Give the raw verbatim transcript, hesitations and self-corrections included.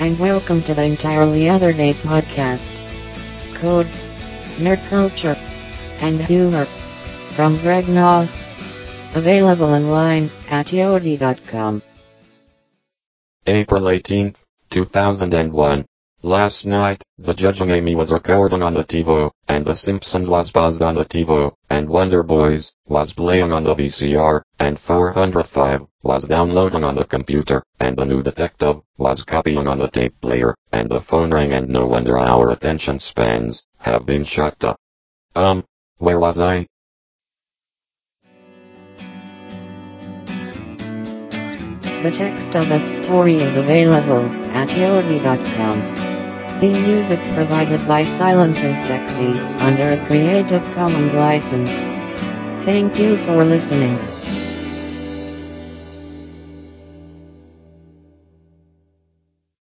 and welcome to the Entirely Other Day podcast. Code, nerd culture, and humor from Greg Noss. Available online at yodi dot com. April eighteenth, two thousand one. Last night, the Judging Amy was recording on the TiVo, and The Simpsons was paused on the TiVo, and Wonder Boys was playing on the V C R, and four oh five was downloading on the computer, and The New Detective was copying on the tape player, and the phone rang, and no wonder our attention spans have been shot up. Um, where was I? The text of the story is available at yodi dot com. Theme music provided by Silence is Sexy, under a Creative Commons license. Thank you for listening.